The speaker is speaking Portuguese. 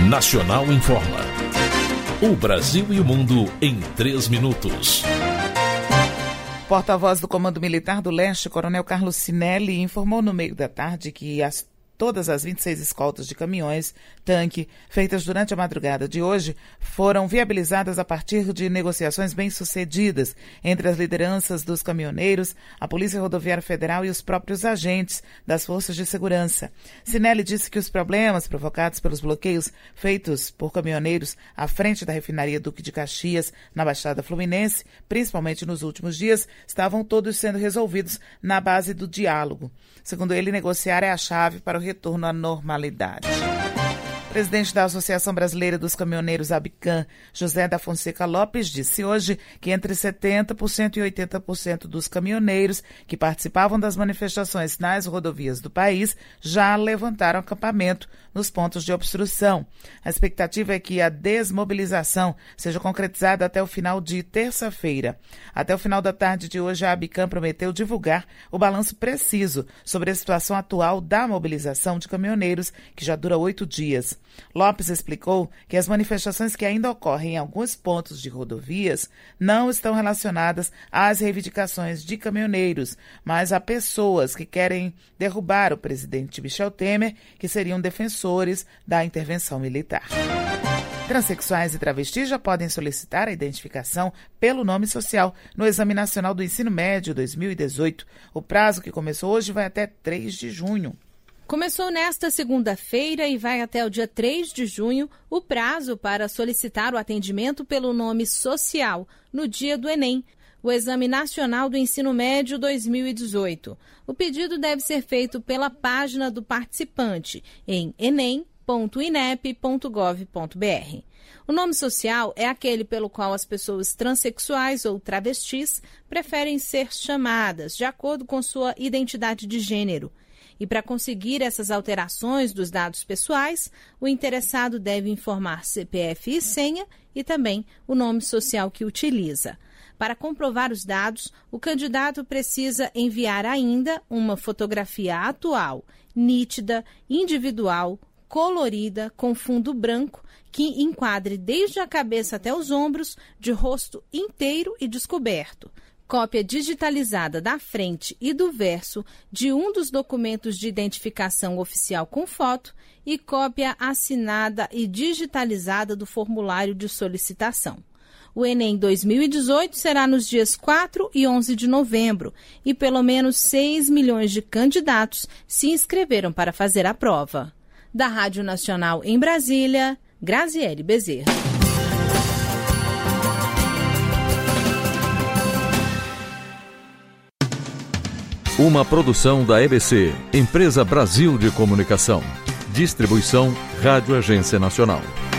Nacional Informa. O Brasil e o mundo em 3 minutos. Porta-voz do Comando Militar do Leste, Coronel Carlos Cinelli, informou no meio da tarde que todas as 26 escoltas de caminhões, tanque, feitas durante a madrugada de hoje, foram viabilizadas a partir de negociações bem-sucedidas entre as lideranças dos caminhoneiros, a Polícia Rodoviária Federal e os próprios agentes das forças de segurança. Cinelli disse que os problemas provocados pelos bloqueios feitos por caminhoneiros à frente da refinaria Duque de Caxias, na Baixada Fluminense, principalmente nos últimos dias, estavam todos sendo resolvidos na base do diálogo. Segundo ele, negociar é a chave para o retorno à normalidade. O presidente da Associação Brasileira dos Caminhoneiros, ABICAM, José da Fonseca Lopes, disse hoje que entre 70% e 80% dos caminhoneiros que participavam das manifestações nas rodovias do país já levantaram acampamento nos pontos de obstrução. A expectativa é que a desmobilização seja concretizada até o final de terça-feira. Até o final da tarde de hoje, a ABICAM prometeu divulgar o balanço preciso sobre a situação atual da mobilização de caminhoneiros, que já dura 8 dias. Lopes explicou que as manifestações que ainda ocorrem em alguns pontos de rodovias não estão relacionadas às reivindicações de caminhoneiros, mas a pessoas que querem derrubar o presidente Michel Temer, que seriam defensores da intervenção militar. Transsexuais e travestis já podem solicitar a identificação pelo nome social no Exame Nacional do Ensino Médio 2018. O prazo, que começou hoje, vai até 3 de junho. Começou nesta segunda-feira e vai até o dia 3 de junho o prazo para solicitar o atendimento pelo nome social no dia do Enem, o Exame Nacional do Ensino Médio 2018. O pedido deve ser feito pela página do participante em enem.inep.gov.br. O nome social é aquele pelo qual as pessoas transexuais ou travestis preferem ser chamadas, de acordo com sua identidade de gênero. E para conseguir essas alterações dos dados pessoais, o interessado deve informar CPF e senha e também o nome social que utiliza. Para comprovar os dados, o candidato precisa enviar ainda uma fotografia atual, nítida, individual, colorida, com fundo branco, que enquadre desde a cabeça até os ombros, de rosto inteiro e descoberto. Cópia digitalizada da frente e do verso de um dos documentos de identificação oficial com foto e cópia assinada e digitalizada do formulário de solicitação. O Enem 2018 será nos dias 4 e 11 de novembro e pelo menos 6 milhões de candidatos se inscreveram para fazer a prova. Da Rádio Nacional em Brasília, Graziele Bezerra. Uma produção da EBC, Empresa Brasil de Comunicação. Distribuição Rádio Agência Nacional.